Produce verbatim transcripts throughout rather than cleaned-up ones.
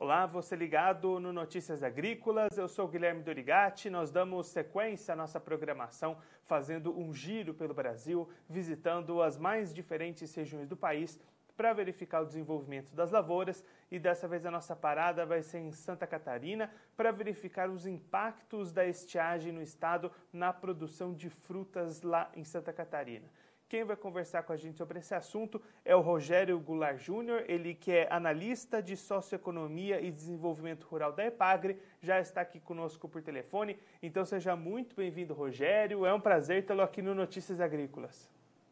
Olá, você ligado no Notícias Agrícolas, eu sou Guilherme Dorigatti, nós damos sequência à nossa programação fazendo um giro pelo Brasil, visitando as mais diferentes regiões do país para verificar o desenvolvimento das lavouras e dessa vez a nossa parada vai ser em Santa Catarina para verificar os impactos da estiagem no estado na produção de frutas lá em Santa Catarina. Quem vai conversar com a gente sobre esse assunto é o Rogério Goulart Júnior, ele que é analista de socioeconomia e desenvolvimento rural da EPAGRE, já está aqui conosco por telefone. Então seja muito bem-vindo, Rogério. É um prazer tê-lo aqui no Notícias Agrícolas.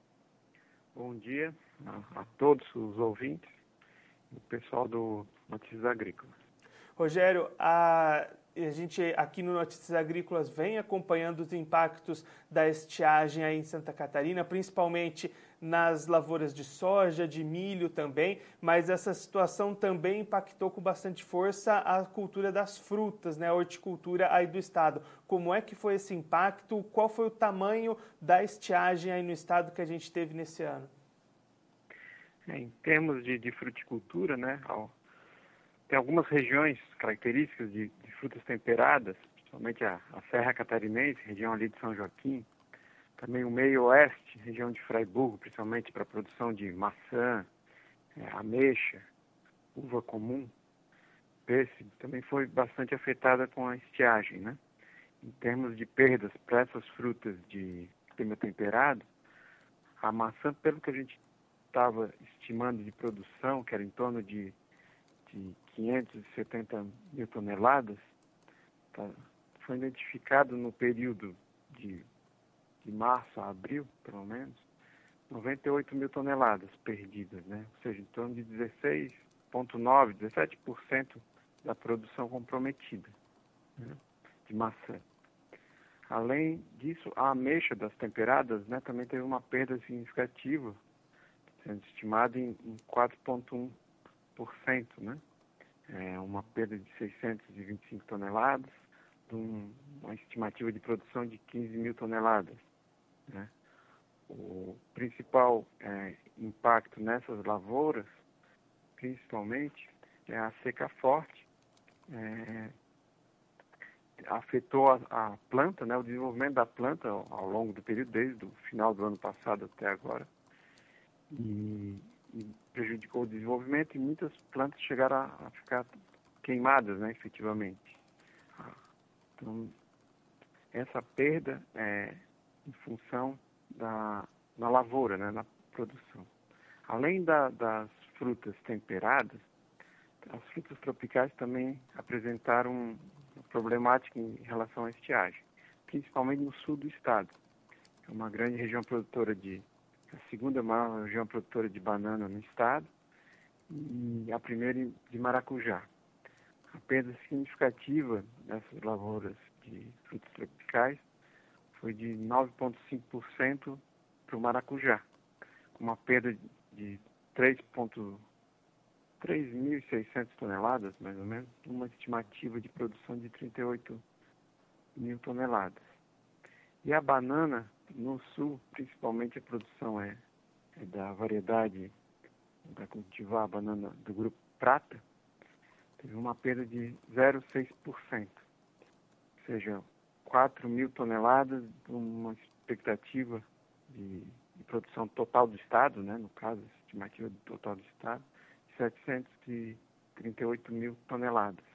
Bom dia a, a todos os ouvintes e o pessoal do Notícias Agrícolas. Rogério, a... A gente aqui no Notícias Agrícolas vem acompanhando os impactos da estiagem aí em Santa Catarina, principalmente nas lavouras de soja, de milho também, mas essa situação também impactou com bastante força a cultura das frutas, né, a horticultura aí do estado. Como é que foi esse impacto? Qual foi o tamanho da estiagem aí no estado que a gente teve nesse ano? É, em termos de, de fruticultura, né, ao... tem algumas regiões características de, de frutas temperadas, principalmente a, a Serra Catarinense, região ali de São Joaquim, também o meio oeste, região de Fraiburgo, principalmente para a produção de maçã, é, ameixa, uva comum, pêssego, também foi bastante afetada com a estiagem, né? Em termos de perdas para essas frutas de clima temperado, a maçã, pelo que a gente estava estimando de produção, que era em torno de de quinhentas e setenta mil toneladas, tá, foi identificado no período de, de março a abril, pelo menos, noventa e oito mil toneladas perdidas, né? Ou seja, em torno de dezesseis vírgula nove por cento, dezessete por cento da produção comprometida, né, de maçã. Além disso, a ameixa das temperadas, né, também teve uma perda significativa, sendo estimada em, em quatro vírgula um por cento, né? É uma perda de seiscentas e vinte e cinco toneladas, um, uma estimativa de produção de quinze mil toneladas, né? O principal é, impacto nessas lavouras, principalmente, é a seca forte, é, afetou a, a planta, né, o desenvolvimento da planta ao, ao longo do período, desde o final do ano passado até agora, e e prejudicou o desenvolvimento e muitas plantas chegaram a, a ficar queimadas, né, efetivamente. Então, essa perda é em função da, da lavoura, né, na produção. Além da, das frutas temperadas, as frutas tropicais também apresentaram uma problemática em relação à estiagem, principalmente no sul do estado. É uma grande região produtora de a segunda maior região produtora de banana no estado e a primeira de maracujá. A perda significativa dessas lavouras de frutos tropicais foi de nove vírgula cinco por cento para o maracujá, com uma perda de três mil e seiscentas toneladas, mais ou menos, uma estimativa de produção de trinta e oito mil toneladas. E a banana, no sul, principalmente a produção é, é da variedade da cultivar a banana do grupo Prata, teve uma perda de zero vírgula seis por cento, ou seja, quatro mil toneladas, uma expectativa de, de produção total do estado, né, no caso, estimativa do total do estado, de setecentas e trinta e oito mil toneladas.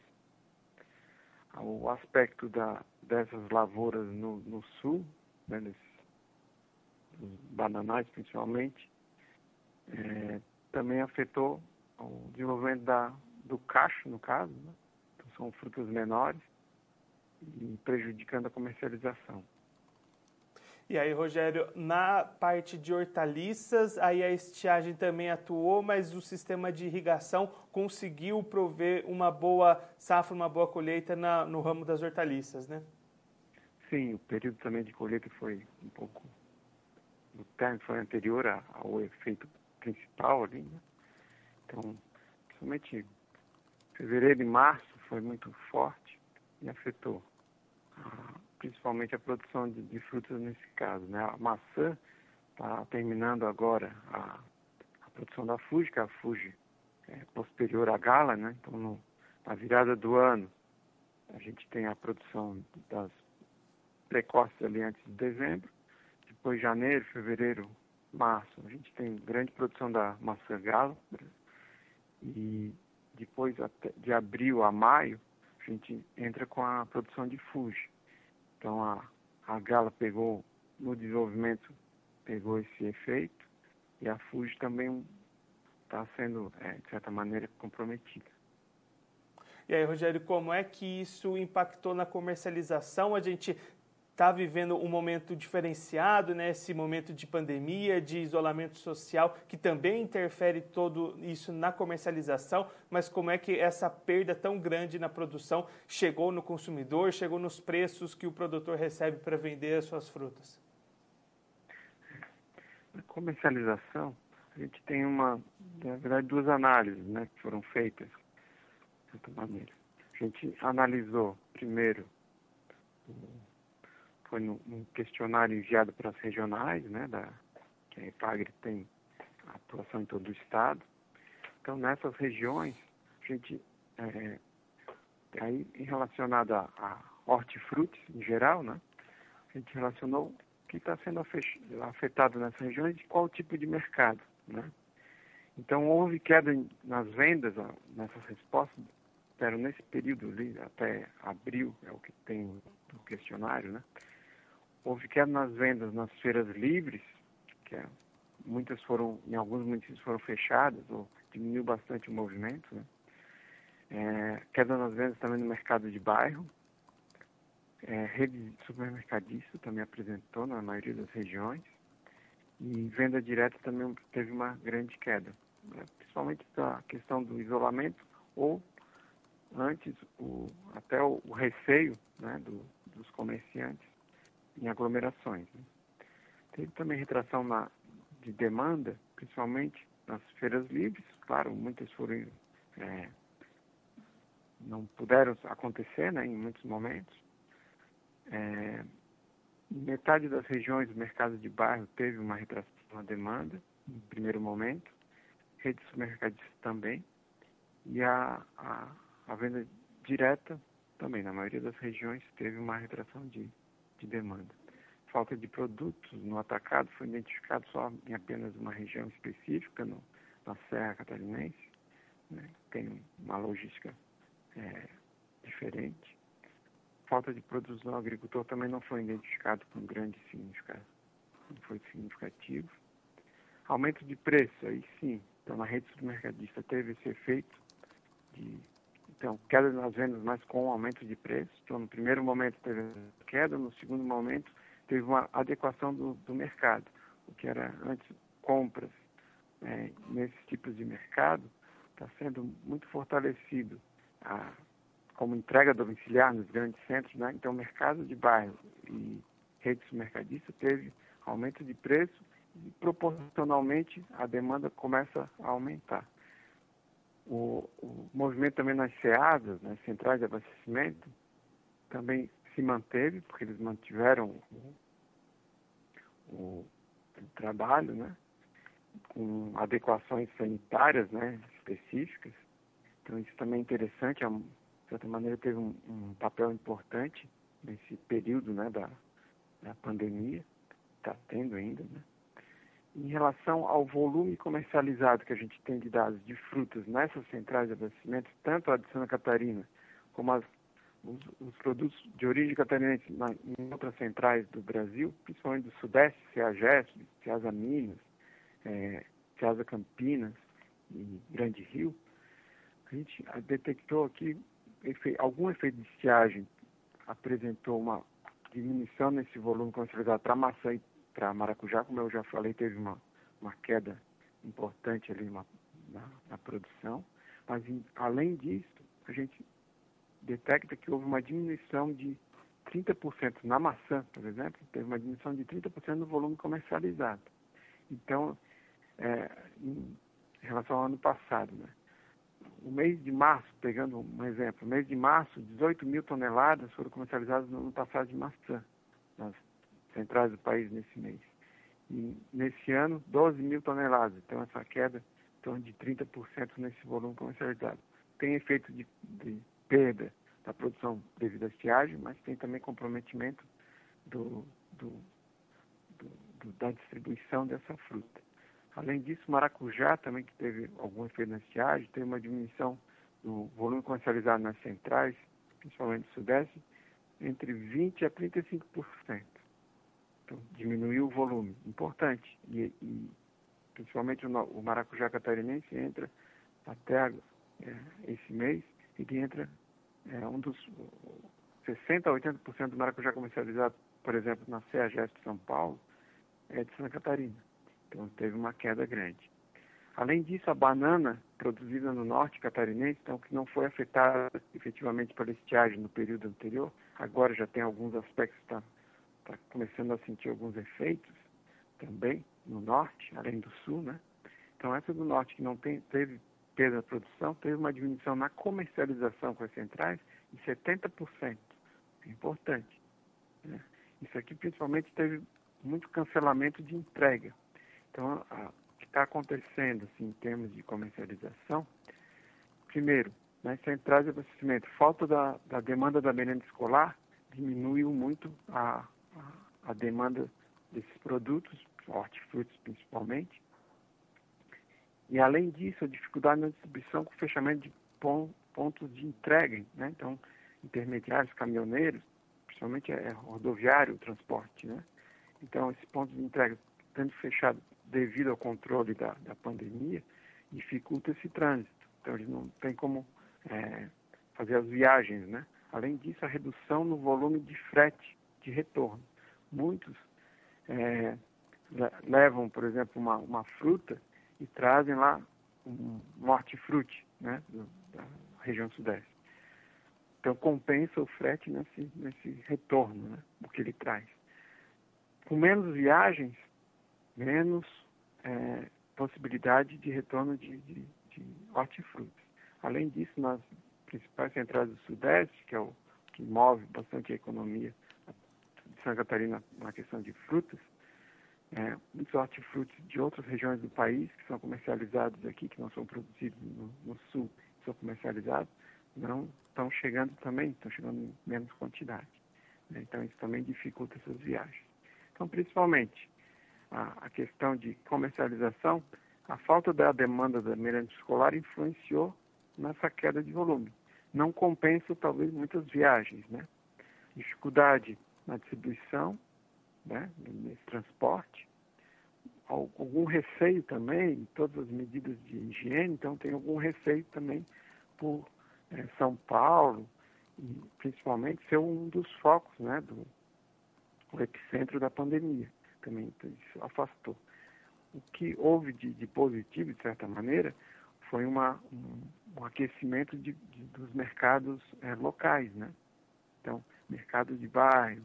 O aspecto da, dessas lavouras no, no sul, né, nesses, dos bananais principalmente, é, também afetou o desenvolvimento da, do cacho, no caso, né? Então, são frutas menores e prejudicando a comercialização. E aí, Rogério, na parte de hortaliças, aí a estiagem também atuou, mas o sistema de irrigação conseguiu prover uma boa safra, uma boa colheita na, no ramo das hortaliças, né? Sim, o período também de colheita foi um pouco... O término foi anterior ao efeito principal ali, né? Então, principalmente fevereiro e março foi muito forte e afetou principalmente a produção de, de frutas nesse caso, né? A maçã está terminando agora a, a produção da Fuji, que a Fuji é posterior à Gala, né? Então, no, a virada do ano, a gente tem a produção das precoces ali antes de dezembro, depois janeiro, fevereiro, março, a gente tem grande produção da maçã gala, e depois até de abril a maio, a gente entra com a produção de Fuji. Então a, a gala pegou, no desenvolvimento, pegou esse efeito, e a Fuji também está sendo, é, de certa maneira, comprometida. E aí, Rogério, como é que isso impactou na comercialização? A gente está vivendo um momento diferenciado, né? Esse momento de pandemia, de isolamento social, que também interfere todo isso na comercialização, mas como é que essa perda tão grande na produção chegou no consumidor, chegou nos preços que o produtor recebe para vender as suas frutas? Na comercialização, a gente tem uma, na verdade, duas análises, né, que foram feitas, de certa maneira. A gente analisou, primeiro, foi num questionário enviado para as regionais, né, da, que a Epagre tem atuação em todo o estado. Então, nessas regiões, a gente, é, aí, relacionado a, a hortifrutis em geral, né, a gente relacionou o que está sendo afetado nessas regiões e qual tipo de mercado, né? Então, houve queda nas vendas, nessas respostas, eram nesse período ali, até abril, é o que tem no questionário, né? Houve queda nas vendas nas feiras livres, que é, muitas foram, em alguns municípios foram fechadas, ou diminuiu bastante o movimento, né? É, queda nas vendas também no mercado de bairro. É, rede de supermercadista também apresentou na maioria das regiões. E venda direta também teve uma grande queda, né? Principalmente a questão do isolamento ou antes o, até o, o receio, né, do, dos comerciantes em aglomerações, né? Teve também retração na, de demanda, principalmente nas feiras livres. Claro, muitas foram, é, não puderam acontecer, né, em muitos momentos. É, metade das regiões do mercado de bairro teve uma retração na demanda, no primeiro momento, rede supermercadista também, e a, a, a venda direta também, na maioria das regiões, teve uma retração de, de demanda. Falta de produtos no atacado foi identificado só em apenas uma região específica, no, na Serra Catarinense, né? Tem uma logística é, diferente. Falta de produtos no agricultor também não foi identificado com grande significado, não foi significativo. Aumento de preço, aí sim, então na rede supermercadista teve esse efeito de, então, queda nas vendas, mas com aumento de preço. Então, no primeiro momento teve queda, no segundo momento teve uma adequação do, do mercado, o que era antes compras, né, nesses tipos de mercado, está sendo muito fortalecido a como entrega domiciliar nos grandes centros, né? Então, o mercado de bairro e rede supermercadista teve aumento de preço e, proporcionalmente, a demanda começa a aumentar. O, o movimento também nas SEASAs, nas centrais de abastecimento, também se manteve, porque eles mantiveram o, o, o trabalho, né? Com adequações sanitárias, né? Específicas. Então, isso também é interessante. A, de certa maneira, teve um, um papel importante nesse período, né, da, da pandemia, está tendo ainda, né? Em relação ao volume comercializado que a gente tem de dados de frutas nessas centrais de abastecimento, tanto a de Santa Catarina como as, os, os produtos de origem catarinense na, em outras centrais do Brasil, principalmente do Sudeste, CEAGESP, CEASA Minas, é, CEASA Campinas e Grande Rio, a gente detectou aqui Efe, algum efeito de estiagem, apresentou uma diminuição nesse volume comercializado para maçã e para maracujá, como eu já falei, teve uma, uma queda importante ali uma, na, na produção, mas em, além disso, a gente detecta que houve uma diminuição de trinta por cento na maçã, por exemplo, teve uma diminuição de trinta por cento no volume comercializado. Então, é, em relação ao ano passado, né? O mês de março, pegando um exemplo, o mês de março, dezoito mil toneladas foram comercializadas no ano passado de maçã, nas centrais do país nesse mês. E nesse ano, doze mil toneladas. Então, essa queda em torno de trinta por cento nesse volume comercializado. tem efeito de, de perda da produção devido à estiagem, mas tem também comprometimento do, do, do, do, da distribuição dessa fruta. Além disso, o maracujá também, que teve algum efeito na estiagem, teve uma diminuição do volume comercializado nas centrais, principalmente no Sudeste, entre vinte por cento a trinta e cinco por cento. Então, diminuiu o volume. Importante. E, e principalmente o, o maracujá catarinense entra até é, esse mês, ele entra é, um dos sessenta a oitenta por cento do maracujá comercializado, por exemplo, na CEAGESP de São Paulo, é de Santa Catarina. Então, teve uma queda grande. Além disso, a banana produzida no norte catarinense, então, que não foi afetada efetivamente pela estiagem no período anterior, agora já tem alguns aspectos, está tá começando a sentir alguns efeitos também no norte, além do sul, né? Então, essa do norte que não tem, teve perda na produção, teve uma diminuição na comercialização com as centrais de setenta por cento. É importante, né? Isso aqui, principalmente, teve muito cancelamento de entrega. Então, a, o que está acontecendo assim, em termos de comercialização, primeiro, nas centrais de abastecimento, falta da, da demanda da merenda escolar diminuiu muito a, a, a demanda desses produtos, hortifrutis principalmente. E, além disso, a dificuldade na distribuição com o fechamento de pon, pontos de entrega, né? Então, intermediários, caminhoneiros, principalmente é rodoviário o transporte, né? Então, esse ponto de entrega, tendo fechado devido ao controle da, da pandemia, dificulta esse trânsito. Então, eles não têm como é, fazer as viagens, né? Além disso, a redução no volume de frete de retorno. Muitos é, levam, por exemplo, uma, uma fruta e trazem lá um, um hortifruti, né, do, da região sudeste. Então, compensa o frete nesse, nesse retorno, né, do que ele traz. Com menos viagens, menos é, possibilidade de retorno de, de, de hortifrutis. Além disso, nas principais centrais do Sudeste, que é o que move bastante a economia de Santa Catarina na questão de frutas, é, muitos hortifrutis de outras regiões do país que são comercializados aqui, que não são produzidos no, no Sul, são comercializados, não estão chegando também, estão chegando em menos quantidade, né? Então, isso também dificulta essas viagens. Então, principalmente, a, a questão de comercialização, a falta da demanda da merenda escolar influenciou nessa queda de volume. Não compensa, talvez, muitas viagens, né? Dificuldade na distribuição, né, nesse transporte, algum receio também, todas as medidas de higiene, então tem algum receio também por é, São Paulo, e principalmente ser um dos focos, né, do o epicentro da pandemia, também então, isso afastou. O que houve de, de positivo, de certa maneira, foi uma, um, um aquecimento de, de, dos mercados é, locais, né? Então, mercado de bairro,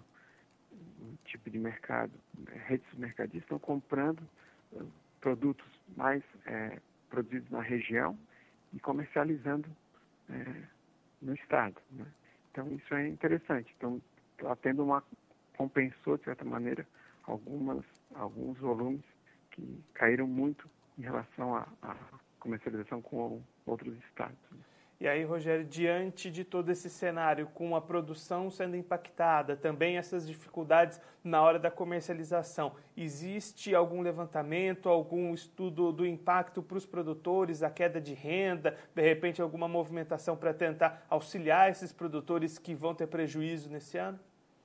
um tipo de mercado, redes mercadistas estão comprando uh, produtos mais é, produzidos na região e comercializando é, no estado, né? Então, isso é interessante. Então, está tendo uma compensou, de certa maneira, algumas, alguns volumes que caíram muito em relação à, à comercialização com outros estados. E aí, Rogério, diante de todo esse cenário, com a produção sendo impactada, também essas dificuldades na hora da comercialização, existe algum levantamento, algum estudo do impacto para os produtores, a queda de renda, de repente alguma movimentação para tentar auxiliar esses produtores que vão ter prejuízo nesse ano?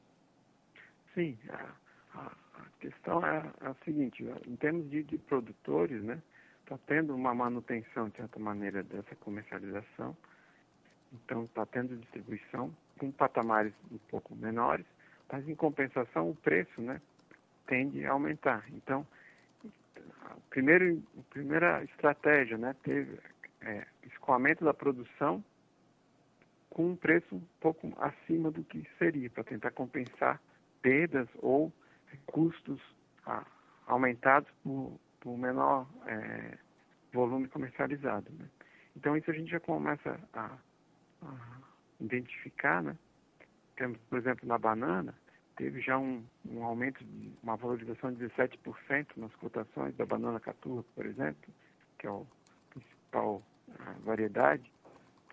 Sim, a, a, a questão é a, a seguinte, em termos de, de produtores, né, está tendo uma manutenção, de certa maneira, dessa comercialização, então está tendo distribuição com patamares um pouco menores, mas em compensação o preço, né, tende a aumentar. Então, a, primeiro, a primeira estratégia, né, teve é, escoamento da produção com um preço um pouco acima do que seria, para tentar compensar perdas ou custos ah, aumentados por, por menor é, volume comercializado, né? Então, isso a gente já começa a, a identificar, né? Temos, por exemplo, na banana, teve já um, um aumento, de uma valorização de dezessete por cento nas cotações da banana caturra, por exemplo, que é a principal a variedade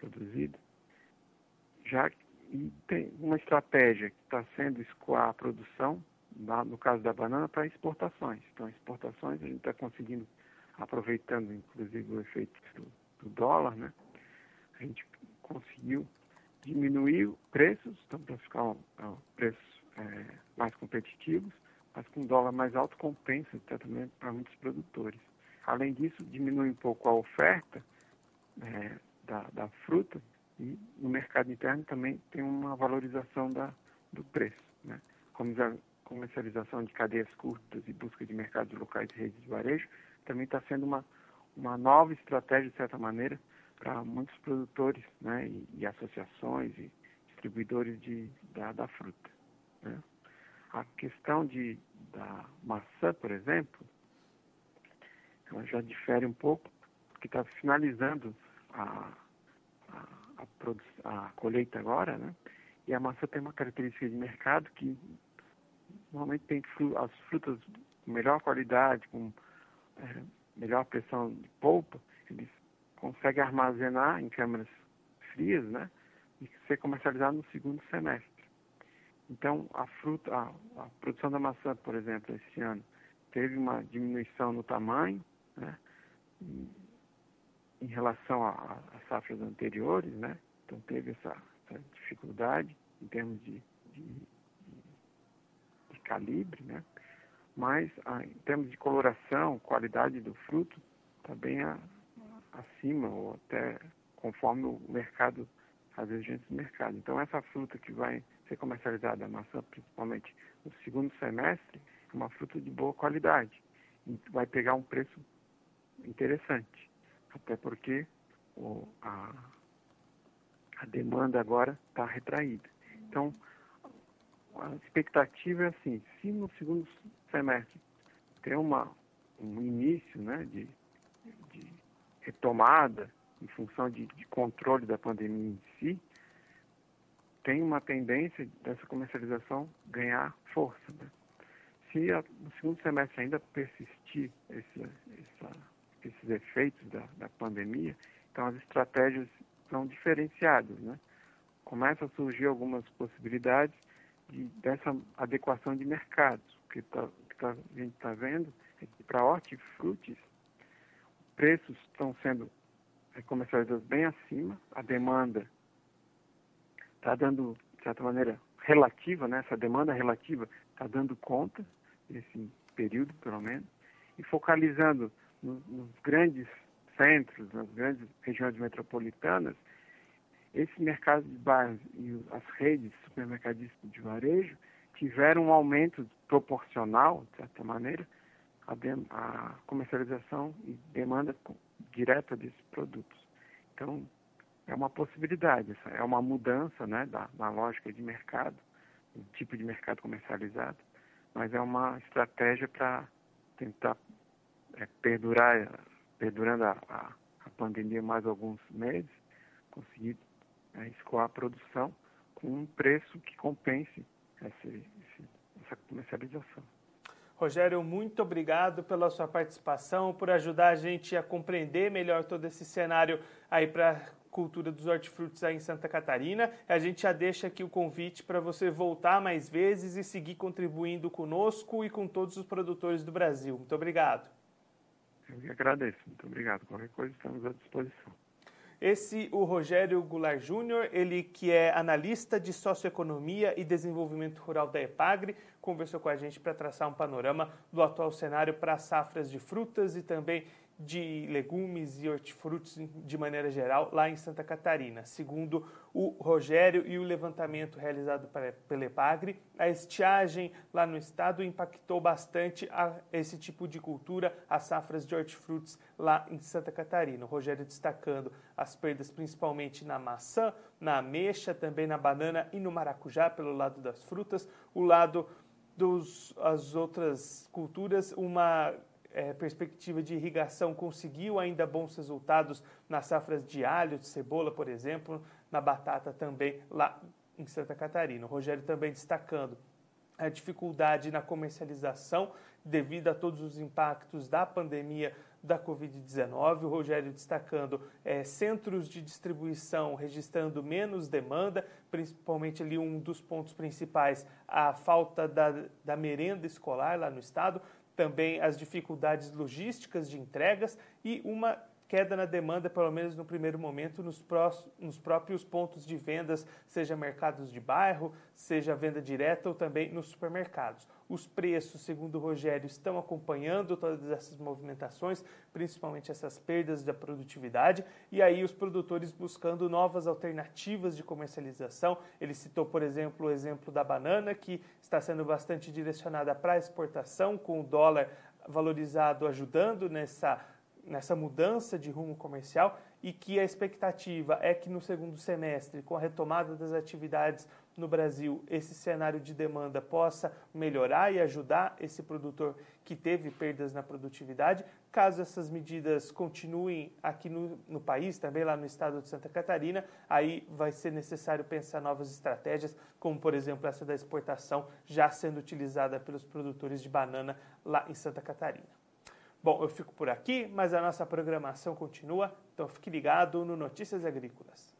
produzido, já e tem uma estratégia que está sendo escoar a produção, no caso da banana, para exportações. Então, exportações a gente está conseguindo, aproveitando inclusive o efeito do, do dólar, né? A gente conseguiu diminuir preços, então para ficar um, um, preços é, mais competitivos, mas com dólar mais alto compensa até também para muitos produtores. Além disso, diminui um pouco a oferta é, da, da fruta e no mercado interno também tem uma valorização da, do preço, né? Como a comercialização de cadeias curtas e busca de mercados locais e redes de varejo também está sendo uma, uma nova estratégia, de certa maneira, para muitos produtores, né, e, e associações e distribuidores de, da, da fruta, né? A questão de, da maçã, por exemplo, ela já difere um pouco, porque está finalizando a, a, a, produ- a colheita agora, né? E a maçã tem uma característica de mercado que normalmente tem fru- as frutas com melhor qualidade, com é, melhor pressão de polpa, eles conseguem armazenar em câmaras frias, né? E ser comercializado no segundo semestre. Então, a fruta, a, a produção da maçã, por exemplo, esse ano, teve uma diminuição no tamanho, né? Em, em relação às safras anteriores, né? Então, teve essa, essa dificuldade em termos de, de, de calibre, né? Mas, a, em termos de coloração, qualidade do fruto, está bem a, acima ou até conforme o mercado, as exigências do mercado. Então, essa fruta que vai ser comercializada, a maçã, principalmente no segundo semestre, é uma fruta de boa qualidade e vai pegar um preço interessante, até porque o, a, a demanda agora está retraída. Então, a expectativa é assim, se no segundo semestre ter uma, um início, né, de, de retomada em função de, de controle da pandemia em si, tem uma tendência dessa comercialização ganhar força, né? Se a, no segundo semestre ainda persistir esse, essa, esses efeitos da, da pandemia, então as estratégias são diferenciadas, né? Começam a surgir algumas possibilidades de, dessa adequação de mercados. O que, tá, o que tá, a gente está vendo é que para hortifrutis, preços estão sendo comercializados bem acima, a demanda está dando, de certa maneira, relativa, né? Essa demanda relativa está dando conta desse período, pelo menos, e focalizando no, nos grandes centros, nas grandes regiões metropolitanas, esse mercado de bairros e as redes de supermercadistas de varejo tiveram um aumento proporcional, de certa maneira, a, de, a comercialização e demanda direta desses produtos. Então, é uma possibilidade, é uma mudança, né, da, na lógica de mercado, do tipo de mercado comercializado, mas é uma estratégia para tentar é, perdurar, perdurando a, a, a pandemia mais alguns meses, conseguir é, escoar a produção com um preço que compense essa, essa comercialização. Rogério, muito obrigado pela sua participação, por ajudar a gente a compreender melhor todo esse cenário aí para a cultura dos hortifrutis aí em Santa Catarina. A gente já deixa aqui o convite para você voltar mais vezes e seguir contribuindo conosco e com todos os produtores do Brasil. Muito obrigado. Eu que agradeço. Muito obrigado. Qualquer coisa estamos à disposição. Esse, o Rogério Goulart Júnior, ele que é analista de socioeconomia e desenvolvimento rural da EPAGRE, conversou com a gente para traçar um panorama do atual cenário para as safras de frutas e também de legumes e hortifrutis de maneira geral lá em Santa Catarina. Segundo o Rogério e o levantamento realizado pela EPAGRE, a estiagem lá no estado impactou bastante a esse tipo de cultura, as safras de hortifrutis lá em Santa Catarina. O Rogério destacando as perdas principalmente na maçã, na ameixa, também na banana e no maracujá pelo lado das frutas. O lado dos as outras culturas, uma É, perspectiva de irrigação conseguiu ainda bons resultados nas safras de alho, de cebola, por exemplo, na batata também lá em Santa Catarina. O Rogério também destacando a dificuldade na comercialização devido a todos os impactos da pandemia da covid dezenove, o Rogério destacando é, centros de distribuição registrando menos demanda, principalmente ali um dos pontos principais, a falta da, da merenda escolar lá no estado, também as dificuldades logísticas de entregas e uma queda na demanda, pelo menos no primeiro momento, nos, prós, nos próprios pontos de vendas, seja mercados de bairro, seja venda direta ou também nos supermercados. Os preços, segundo o Rogério, estão acompanhando todas essas movimentações, principalmente essas perdas da produtividade, e aí os produtores buscando novas alternativas de comercialização. Ele citou, por exemplo, o exemplo da banana, que está sendo bastante direcionada para a exportação, com o dólar valorizado ajudando nessa nessa mudança de rumo comercial, e que a expectativa é que no segundo semestre, com a retomada das atividades no Brasil, esse cenário de demanda possa melhorar e ajudar esse produtor que teve perdas na produtividade. Caso essas medidas continuem aqui no, no país, também lá no estado de Santa Catarina, aí vai ser necessário pensar novas estratégias, como por exemplo essa da exportação já sendo utilizada pelos produtores de banana lá em Santa Catarina. Bom, eu fico por aqui, mas a nossa programação continua, então fique ligado no Notícias Agrícolas.